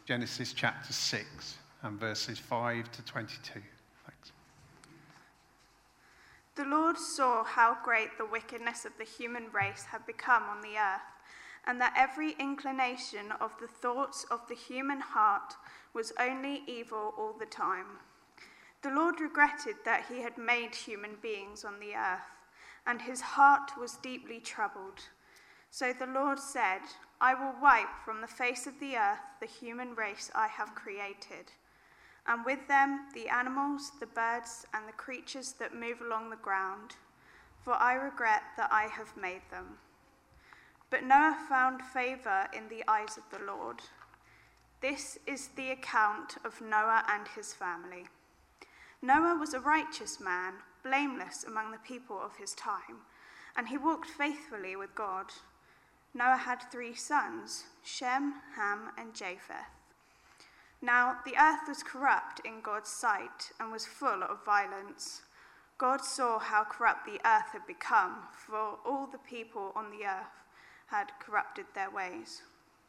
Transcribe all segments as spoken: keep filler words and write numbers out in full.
Genesis chapter six and verses five to twenty-two. Thanks. The Lord saw how great the wickedness of the human race had become on the earth, and that every inclination of the thoughts of the human heart was only evil all the time. The Lord regretted that he had made human beings on the earth, and his heart was deeply troubled. So the Lord said, I will wipe from the face of the earth the human race I have created, and with them the animals, the birds, and the creatures that move along the ground, for I regret that I have made them. But Noah found favor in the eyes of the Lord. This is the account of Noah and his family. Noah was a righteous man, blameless among the people of his time, and he walked faithfully with God. Noah had three sons, Shem, Ham, and Japheth. Now the earth was corrupt in God's sight and was full of violence. God saw how corrupt the earth had become, for all the people on the earth had corrupted their ways.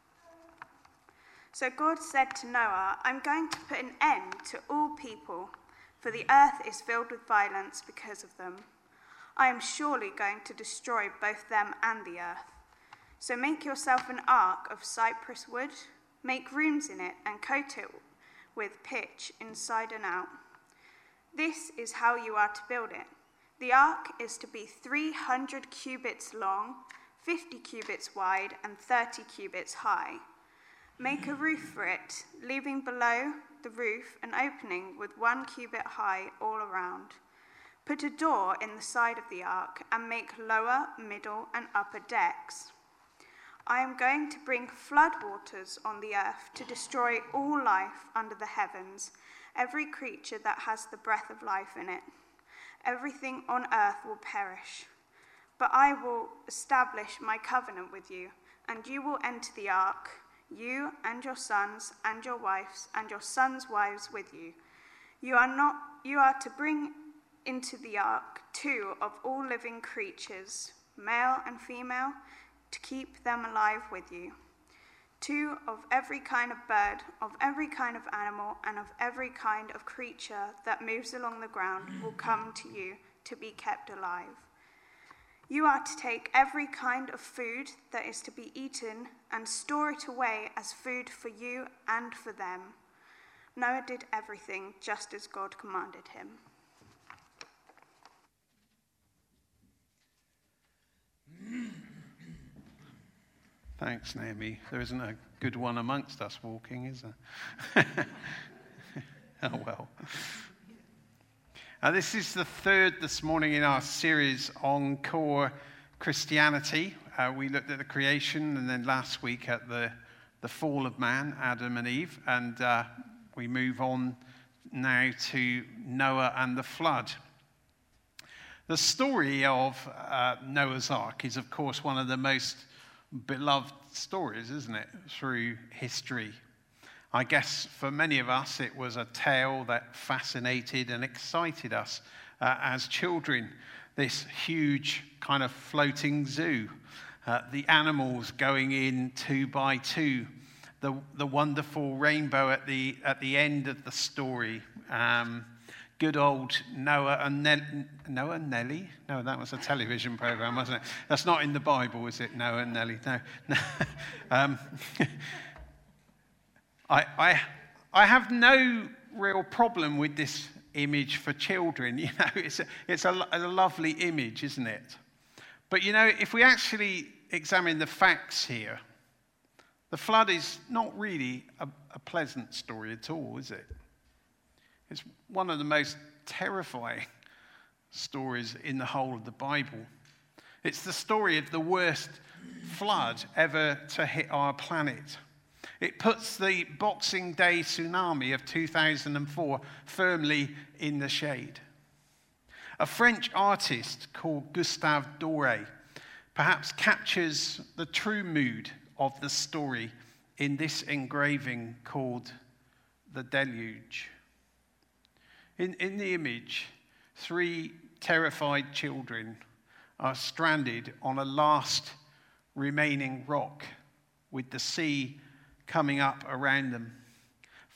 So God said to Noah, I'm going to put an end to all people, for the earth is filled with violence because of them. I am surely going to destroy both them and the earth. So make yourself an ark of cypress wood, make rooms in it, and coat it with pitch inside and out. This is how you are to build it. The ark is to be three hundred cubits long, fifty cubits wide, and thirty cubits high. Make a roof for it, leaving below the roof an opening with one cubit high all around. Put a door in the side of the ark and make lower, middle, and upper decks. I am going to bring floodwaters on the earth to destroy all life under the heavens, every creature that has the breath of life in it. Everything on earth will perish. But I will establish my covenant with you, and you will enter the ark, you and your sons and your wives and your sons' wives with you. You are not you are to bring into the ark two of all living creatures, male and female, to keep them alive with you. Two of every kind of bird, of every kind of animal, and of every kind of creature that moves along the ground will come to you to be kept alive. You are to take every kind of food that is to be eaten and store it away as food for you and for them. Noah did everything just as God commanded him. Thanks, Naomi. There isn't a good one amongst us walking, is there? Oh, well. Uh, this is the third this morning in our series on core Christianity. Uh, we looked at the creation and then last week at the, the fall of man, Adam and Eve. And uh, we move on now to Noah and the flood. The story of uh, Noah's Ark is, of course, one of the most beloved stories, isn't it, through history. I guess for many of us it was a tale that fascinated and excited us uh, as children. This huge kind of floating zoo, uh, the animals going in two by two, the the wonderful rainbow at the at the end of the story. Um, Good old Noah and ne- Noah and Nellie? No, that was a television program, wasn't it? That's not in the Bible, is it? Noah and Nellie? No. no. um, I, I, I have no real problem with this image for children. You know, it's a, it's a, a lovely image, isn't it? But you know, if we actually examine the facts here, the flood is not really a, a pleasant story at all, is it? It's one of the most terrifying stories in the whole of the Bible. It's the story of the worst flood ever to hit our planet. It puts the Boxing Day tsunami of two thousand four firmly in the shade. A French artist called Gustave Doré perhaps captures the true mood of the story in this engraving called The Deluge. In, in the image, three terrified children are stranded on a last remaining rock with the sea coming up around them.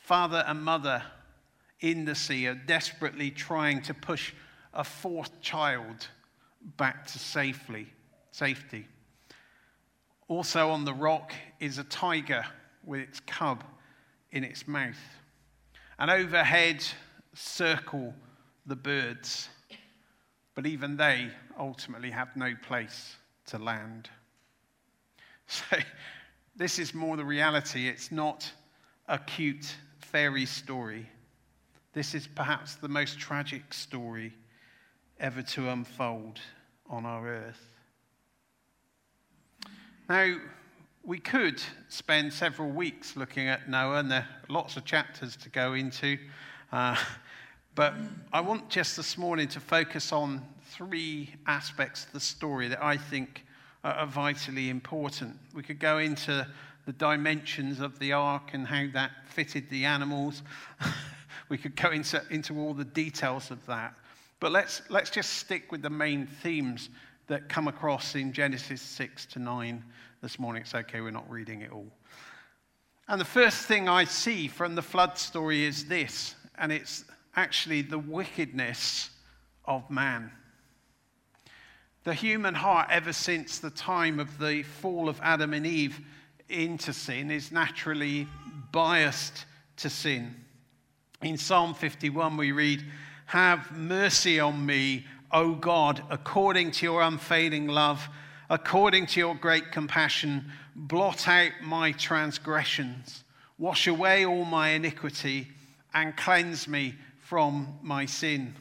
father and mother in the sea are desperately trying to push a fourth child back to safely, safety. Also on the rock is a tiger with its cub in its mouth. And overhead circle the birds, but even they ultimately have no place to land. So this is more the reality. It's not a cute fairy story. This is perhaps the most tragic story ever to unfold on our earth. Now, we could spend several weeks looking at Noah, and there are lots of chapters to go into. Uh, but I want just this morning to focus on three aspects of the story that I think are vitally important. We could go into the dimensions of the ark and how that fitted the animals. We could go into, into all the details of that. But let's, let's just stick with the main themes that come across in Genesis six to nine this morning. It's okay, we're not reading it all. And the first thing I see from the flood story is this, and it's actually the wickedness of man. The human heart, ever since the time of the fall of Adam and Eve into sin, is naturally biased to sin. In Psalm fifty-one, we read, "Have mercy on me, O God, according to your unfailing love, according to your great compassion, blot out my transgressions, wash away all my iniquity, and cleanse me from my sin."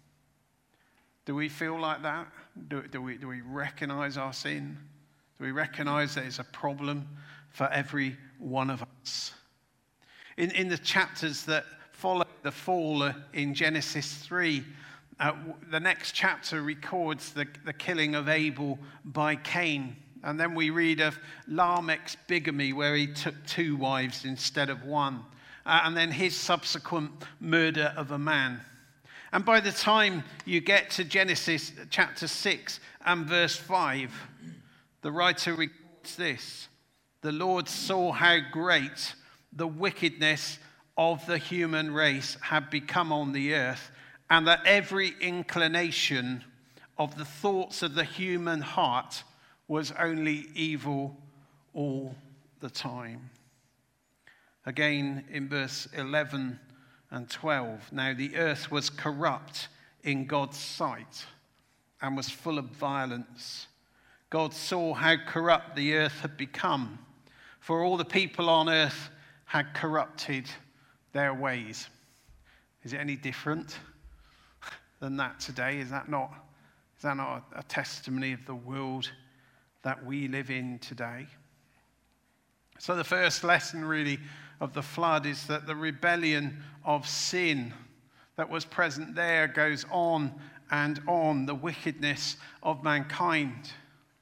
Do we feel like that? Do, do we, do we recognize our sin? Do we recognize that it's a problem for every one of us? In, in the chapters that follow the fall in Genesis three, uh, the next chapter records the, the killing of Abel by Cain. And then we read of Lamech's bigamy, where he took two wives instead of one. Uh, and then his subsequent murder of a man. And by the time you get to Genesis chapter six and verse five, the writer records this: "The Lord saw how great the wickedness of the human race had become on the earth, and that every inclination of the thoughts of the human heart was only evil all the time." Again in verse eleven and twelve, "Now the earth was corrupt in God's sight and was full of violence. God saw how corrupt the earth had become, for all the people on earth had corrupted their ways." Is it any different than that today? Is that not, is that not a, a testimony of the world that we live in today? So the first lesson really of the flood is that the rebellion of sin that was present there goes on and on, the wickedness of mankind.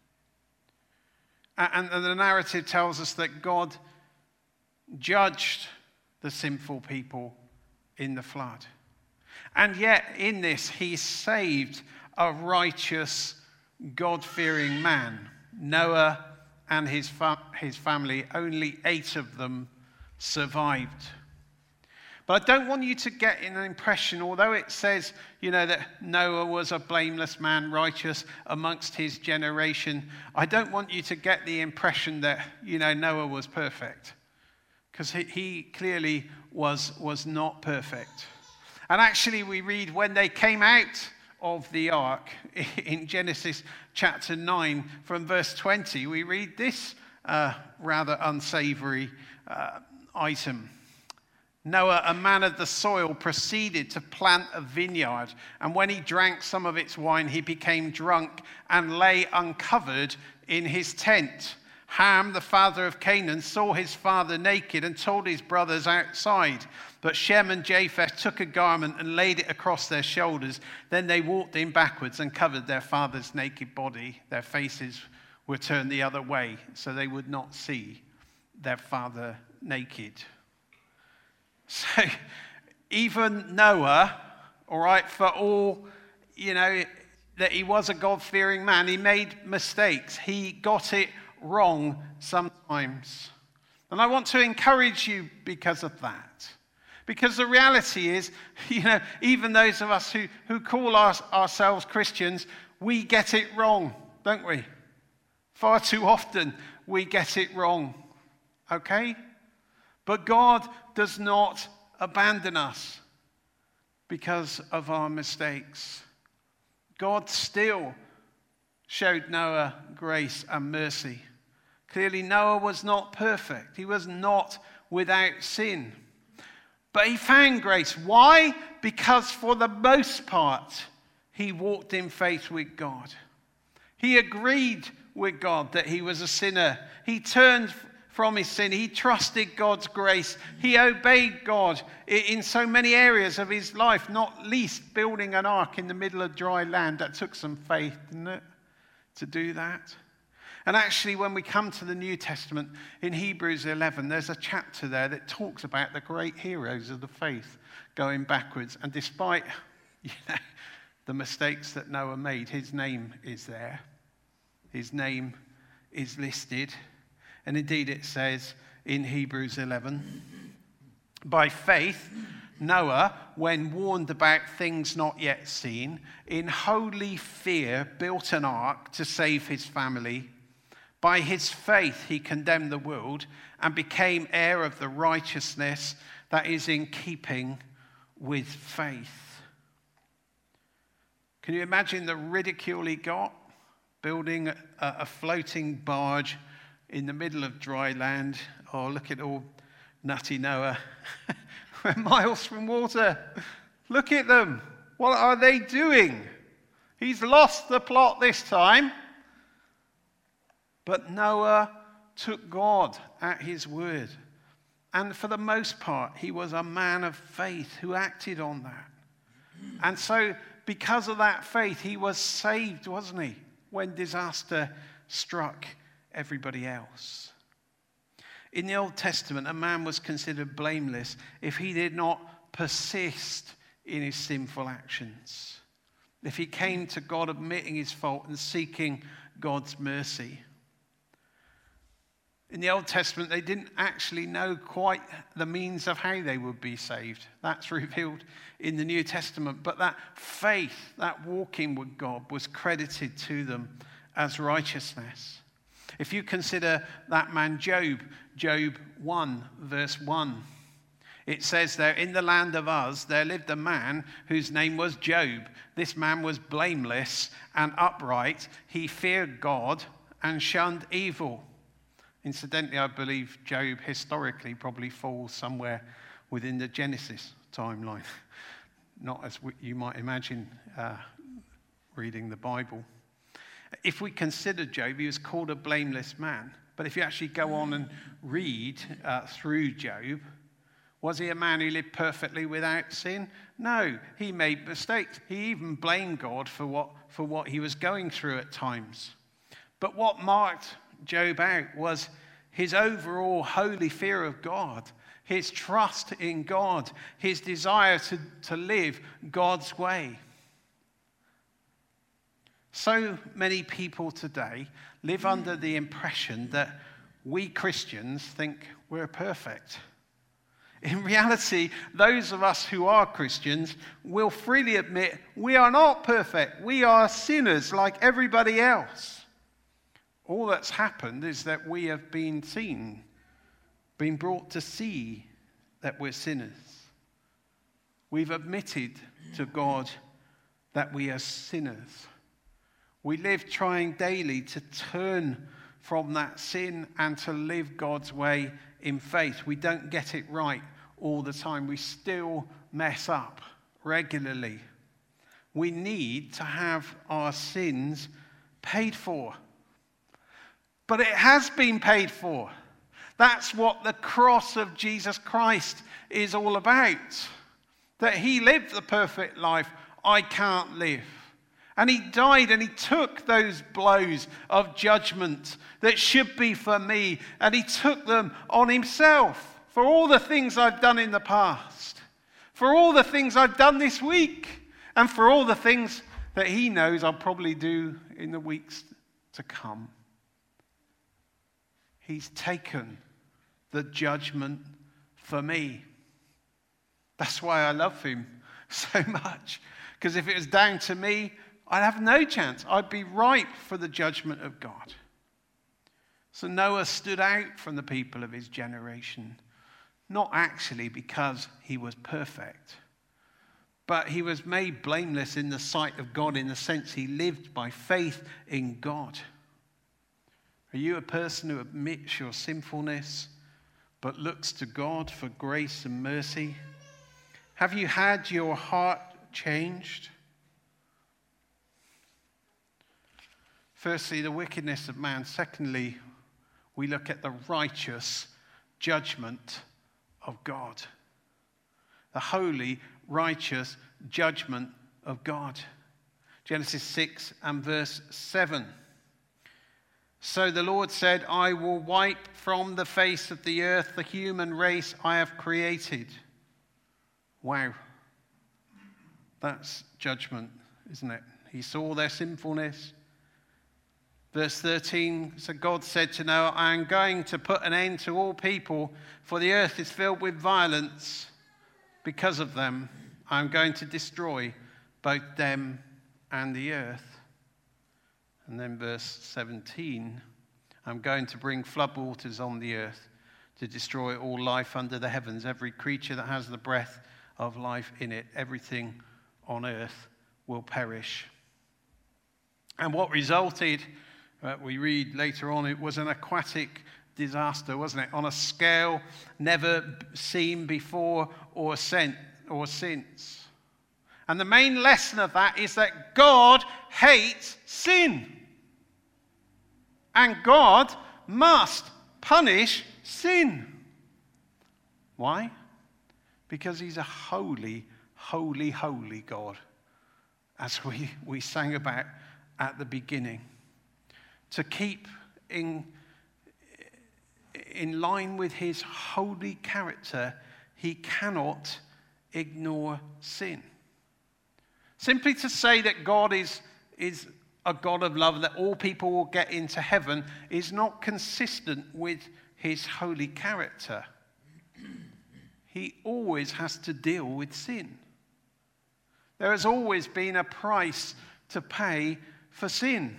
And, and the narrative tells us that God judged the sinful people in the flood. And yet in this, he saved a righteous, God-fearing man, Noah and his, fa- his family. Only eight of them survived. But I don't want you to get an impression, although it says, you know, that Noah was a blameless man, righteous amongst his generation, I don't want you to get the impression that, you know, Noah was perfect. Because he, he clearly was, was not perfect. And actually we read when they came out of the ark in Genesis chapter nine from verse twenty, we read this uh, rather unsavory uh, item. "Noah, a man of the soil, proceeded to plant a vineyard, and when he drank some of its wine, he became drunk and lay uncovered in his tent. Ham, the father of Canaan, saw his father naked and told his brothers outside. But Shem and Japheth took a garment and laid it across their shoulders. Then they walked in backwards and covered their father's naked body. Their faces were turned the other way, so they would not see their father naked." So even Noah, all right, for all, you know, that he was a God-fearing man, he made mistakes. He got it wrong sometimes. And I want to encourage you because of that. Because the reality is, you know, even those of us who, who call our, ourselves Christians, we get it wrong, don't we? Far too often we get it wrong, okay? But God does not abandon us because of our mistakes. God still showed Noah grace and mercy. Clearly, Noah was not perfect. He was not without sin. But he found grace. Why? Because for the most part, he walked in faith with God. He agreed with God that he was a sinner. He turned from his sin. He trusted God's grace. He obeyed God in so many areas of his life, not least building an ark in the middle of dry land. That took some faith, didn't it, to do that? And actually, when we come to the New Testament, in Hebrews eleven, there's a chapter there that talks about the great heroes of the faith going backwards. And despite, you know, the mistakes that Noah made, his name is there. His name is listed. And indeed it says in Hebrews eleven, by faith, Noah, when warned about things not yet seen, in holy fear built an ark to save his family. By his faith he condemned the world and became heir of the righteousness that is in keeping with faith. Can you imagine the ridicule he got? Building a, a floating barge in the middle of dry land. Oh, look at all nutty Noah. We're miles from water. Look at them. What are they doing? He's lost the plot this time. But Noah took God at his word. And for the most part, he was a man of faith who acted on that. And so, because of that faith, he was saved, wasn't he, when disaster struck everybody else. In the Old Testament, a man was considered blameless if he did not persist in his sinful actions. If he came to God admitting his fault and seeking God's mercy. In the Old Testament, they didn't actually know quite the means of how they would be saved. That's revealed in the New Testament. But that faith, that walking with God, was credited to them as righteousness. If you consider that man Job, Job one, verse one, it says there, in the land of Uz, there lived a man whose name was Job. This man was blameless and upright. He feared God and shunned evil. Incidentally, I believe Job historically probably falls somewhere within the Genesis timeline. Not as you might imagine uh, reading the Bible. If we consider Job, he was called a blameless man. But if you actually go on and read uh, through Job, was he a man who lived perfectly without sin? No, he made mistakes. He even blamed God for what, for what he was going through at times. But what marked Job out was his overall holy fear of God, his trust in God, his desire to, to live God's way. So many people today live under the impression that we Christians think we're perfect. In reality, those of us who are Christians will freely admit we are not perfect. We are sinners like everybody else. All that's happened is that we have been seen, been brought to see that we're sinners. We've admitted to God that we are sinners. We live trying daily to turn from that sin and to live God's way in faith. We don't get it right all the time. We still mess up regularly. We need to have our sins paid for. But it has been paid for. That's what the cross of Jesus Christ is all about. That he lived the perfect life I can't live. And he died and he took those blows of judgment that should be for me. And he took them on himself for all the things I've done in the past. For all the things I've done this week. And for all the things that he knows I'll probably do in the weeks to come. He's taken the judgment for me. That's why I love him so much. Because if it was down to me, I'd have no chance. I'd be ripe for the judgment of God. So Noah stood out from the people of his generation, not actually because he was perfect, but he was made blameless in the sight of God in the sense he lived by faith in God. Are you a person who admits your sinfulness but looks to God for grace and mercy? Have you had your heart changed? Firstly, the wickedness of man. Secondly, we look at the righteous judgment of God. The holy, righteous judgment of God. Genesis six and verse seven. So the Lord said, I will wipe from the face of the earth the human race I have created. Wow. That's judgment, isn't it? He saw their sinfulness. Verse thirteen, so God said to Noah, I am going to put an end to all people, for the earth is filled with violence. Because of them, I am going to destroy both them and the earth. And then verse seventeen, I'm going to bring floodwaters on the earth to destroy all life under the heavens, every creature that has the breath of life in it, everything on earth will perish. And what resulted, uh, we read later on, it was an aquatic disaster, wasn't it? On a scale never seen before or, sent, or since. And the main lesson of that is that God hates sin. And God must punish sin. Why? Because he's a holy, holy, holy God, as we, we sang about at the beginning. To keep in, in line with his holy character, he cannot ignore sin. Simply to say that God is, is a God of love, that all people will get into heaven, is not consistent with his holy character. He always has to deal with sin. There has always been a price to pay for sin.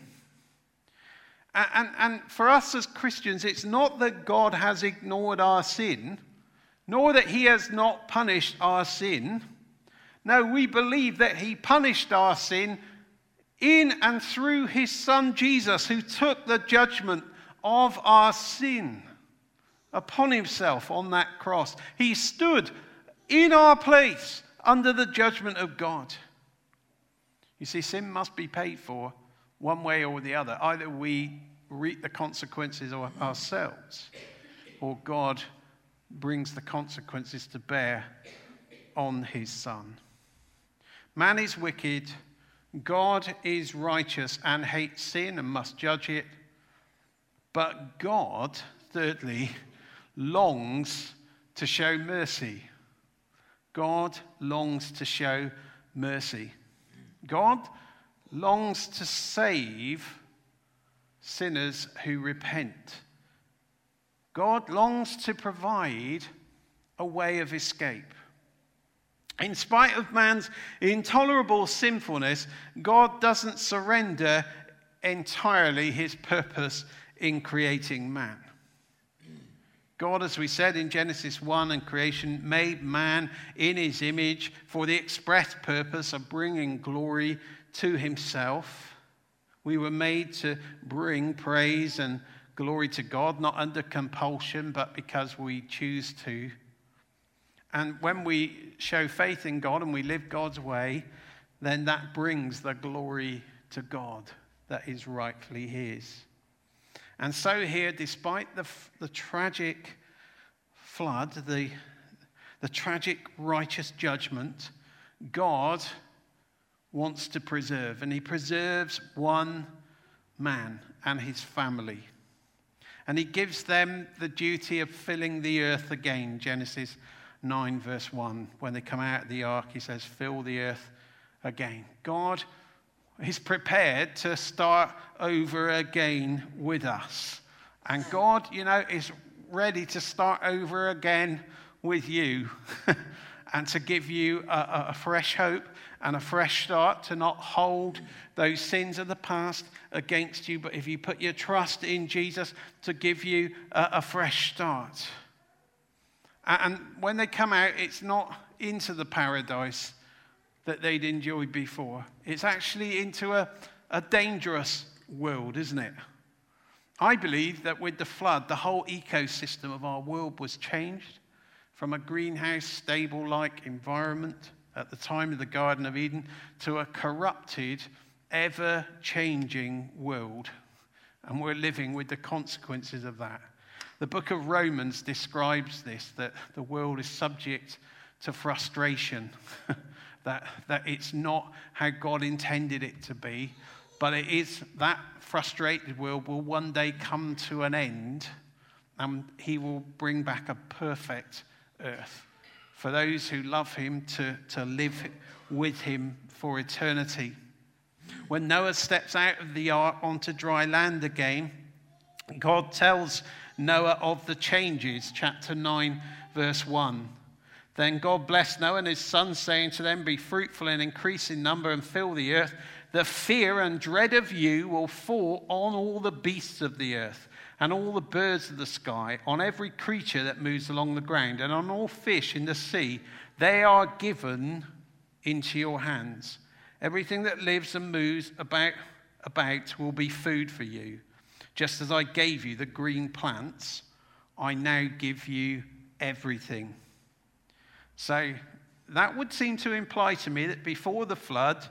And, and, and for us as Christians, it's not that God has ignored our sin, nor that he has not punished our sin. No, we believe that he punished our sin in and through his son Jesus, who took the judgment of our sin upon himself on that cross. He stood in our place under the judgment of God. You see, sin must be paid for one way or the other. Either we reap the consequences ourselves, or God brings the consequences to bear on his son. Man is wicked, God is righteous and hates sin and must judge it. But God, thirdly, longs to show mercy. God longs to show mercy. God longs to save sinners who repent. God longs to provide a way of escape. In spite of man's intolerable sinfulness, God doesn't surrender entirely his purpose in creating man. God, as we said in Genesis one and creation, made man in his image for the express purpose of bringing glory to himself. We were made to bring praise and glory to God, not under compulsion, but because we choose to. And when we show faith in God and we live God's way, then that brings the glory to God that is rightfully his. And so here, despite the, the tragic flood, the, the tragic righteous judgment, God wants to preserve. And he preserves one man and his family. And he gives them the duty of filling the earth again. Genesis nine verse one. When they come out of the ark, he says, fill the earth again. God is prepared to start over again with us. And God, you know, is ready to start over again with you and to give you a, a fresh hope and a fresh start, to not hold those sins of the past against you, but if you put your trust in Jesus, to give you a, a fresh start. And when they come out, it's not into the paradise that they'd enjoyed before. It's actually into a, a dangerous world, isn't it? I believe that with the flood, the whole ecosystem of our world was changed from a greenhouse, stable-like environment at the time of the Garden of Eden to a corrupted, ever-changing world. And we're living with the consequences of that. The book of Romans describes this, that the world is subject to frustration, that, that it's not how God intended it to be, but it is that frustrated world will one day come to an end, and he will bring back a perfect earth for those who love him to, to live with him for eternity. When Noah steps out of the ark onto dry land again, God tells Noah of the changes, chapter nine, verse one. Then God blessed Noah and his sons, saying to them, "Be fruitful and increase in number and fill the earth. The fear and dread of you will fall on all the beasts of the earth and all the birds of the sky, on every creature that moves along the ground, and on all fish in the sea. They are given into your hands. Everything that lives and moves about, about will be food for you. Just as I gave you the green plants, I now give you everything." So that would seem to imply to me that before the flood,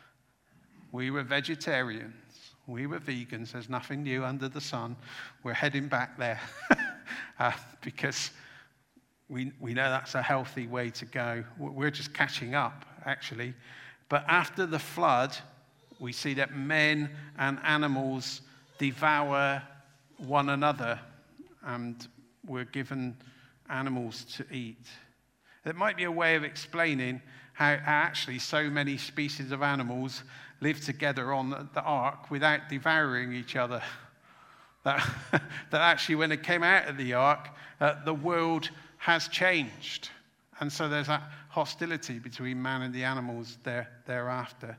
we were vegetarians. We were vegans. There's nothing new under the sun. We're heading back there uh, because we, we know that's a healthy way to go. We're just catching up, actually. But after the flood, we see that men and animals devour one another, and we're given animals to eat. It might be a way of explaining how actually so many species of animals live together on the ark without devouring each other. That, that actually when it came out of the ark, uh, the world has changed. And so there's that hostility between man and the animals there, thereafter.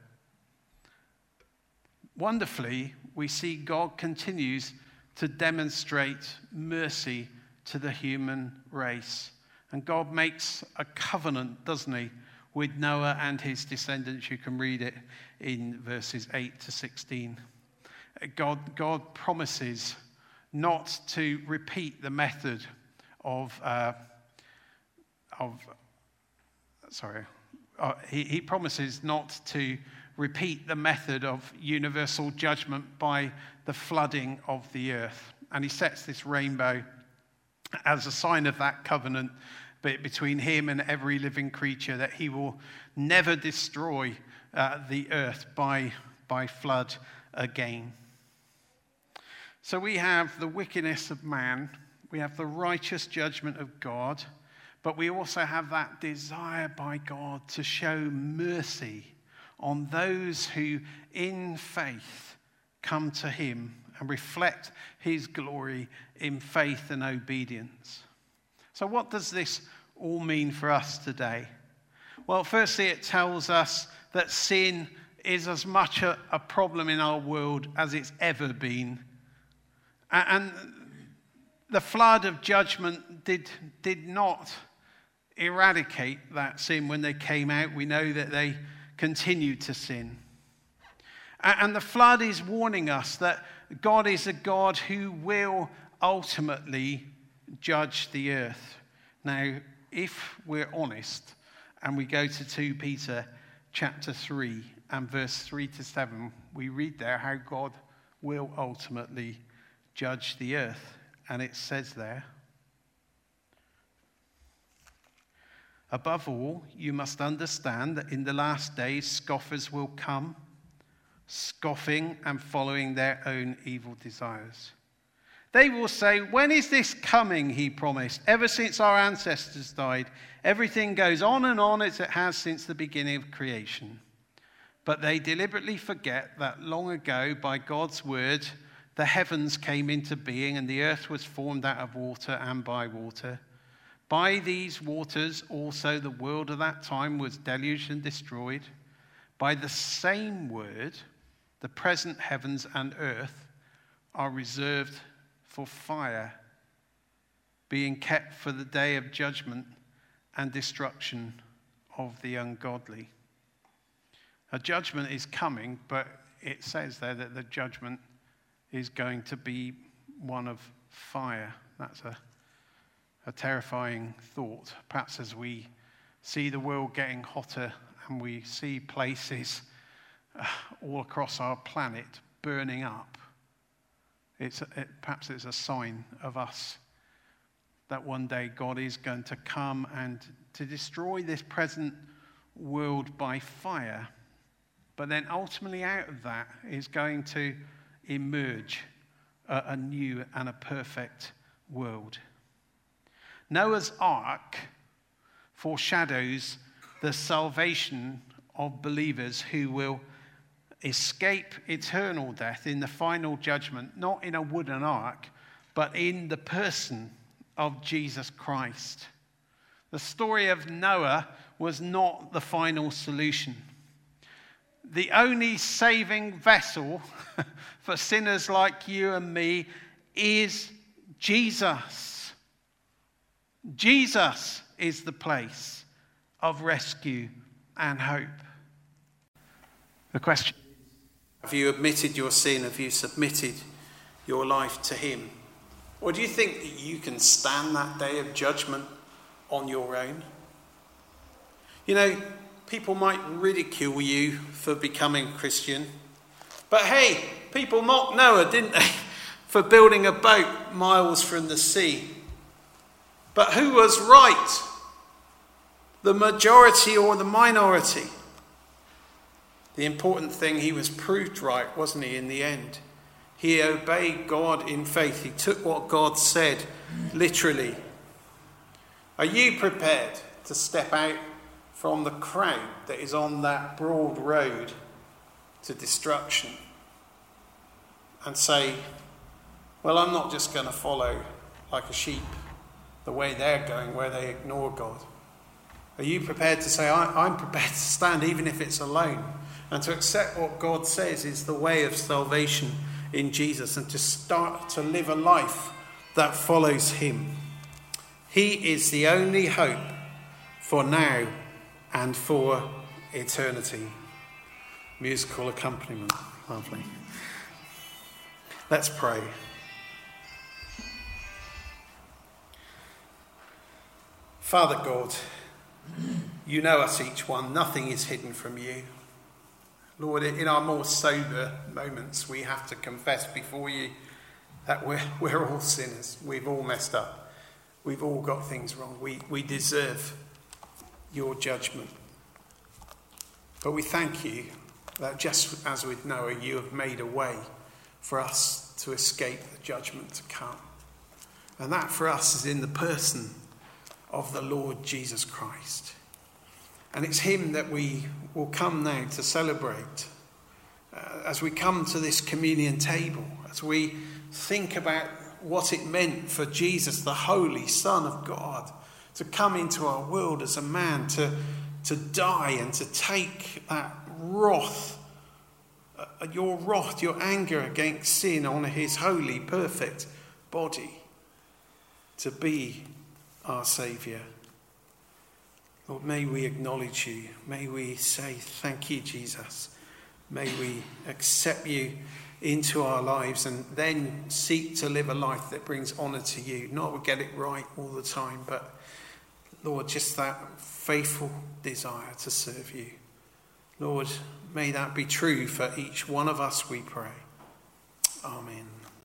Wonderfully, we see God continues to demonstrate mercy to the human race. And God makes a covenant, doesn't he, with Noah and his descendants. You can read it in verses eight to sixteen. God, God promises not to repeat the method of, uh, of sorry, uh, he, he promises not to repeat the method of universal judgment by the flooding of the earth. And he sets this rainbow as a sign of that covenant between him and every living creature, that he will never destroy uh, the earth by, by flood again. So we have the wickedness of man, we have the righteous judgment of God, but we also have that desire by God to show mercy on those who in faith come to him and reflect his glory in faith and obedience. So what does this all mean for us today? Well, firstly, it tells us that sin is as much a, a problem in our world as it's ever been. And the flood of judgment did, did not eradicate that sin when they came out. We know that they continued to sin. And the flood is warning us that God is a God who will ultimately judge the earth. Now, if we're honest, and we go to Second Peter chapter three and verse three to seven, we read there how God will ultimately judge the earth. And it says there, "Above all, you must understand that in the last days scoffers will come, scoffing and following their own evil desires. They will say, 'When is this coming?' he promised. Ever since our ancestors died, everything goes on and on as it has since the beginning of creation. But they deliberately forget that long ago, by God's word, the heavens came into being and the earth was formed out of water and by water. By these waters also the world of that time was deluged and destroyed. By the same word, the present heavens and earth are reserved for fire, being kept for the day of judgment and destruction of the ungodly. A judgment is coming, but it says there that the judgment is going to be one of fire. That's a, a terrifying thought. Perhaps as we see the world getting hotter and we see places uh, all across our planet burning up, it's, it, perhaps it's a sign of us that one day God is going to come and to destroy this present world by fire. But then ultimately out of that is going to emerge a, a new and a perfect world. Noah's Ark foreshadows the salvation of believers who will escape eternal death in the final judgment, not in a wooden ark, but in the person of Jesus Christ. The story of Noah was not the final solution. The only saving vessel for sinners like you and me is Jesus. Jesus is the place of rescue and hope. The question: have you admitted your sin? Have you submitted your life to him? Or do you think that you can stand that day of judgment on your own? You know, people might ridicule you for becoming a Christian. But hey, people mocked Noah, didn't they? For building a boat miles from the sea. But who was right? The majority or the minority? The important thing, he was proved right, wasn't he, in the end? He obeyed God in faith. He took what God said literally. Are you prepared to step out from the crowd that is on that broad road to destruction and say, well, I'm not just going to follow like a sheep the way they're going, where they ignore God? Are you prepared to say, I, I'm prepared to stand even if it's alone, and to accept what God says is the way of salvation in Jesus, and to start to live a life that follows him? He is the only hope for now and for eternity. Musical accompaniment. Lovely. Let's pray. Father God, you know us each one. Nothing is hidden from you. Lord, in our more sober moments, we have to confess before you that we're, we're all sinners. We've all messed up. We've all got things wrong. We, we deserve your judgment. But we thank you that just as with Noah, you have made a way for us to escape the judgment to come. And that for us is in the person of the Lord Jesus Christ. And it's him that we will come now to celebrate uh, as we come to this communion table, as we think about what it meant for Jesus, the Holy Son of God, to come into our world as a man, to, to die and to take that wrath, uh, your wrath, your anger against sin on his holy, perfect body, to be our Saviour. Lord, may we acknowledge you. May we say thank you, Jesus. May we accept you into our lives and then seek to live a life that brings honour to you. Not we get it right all the time, but Lord, just that faithful desire to serve you. Lord, may that be true for each one of us, we pray. Amen.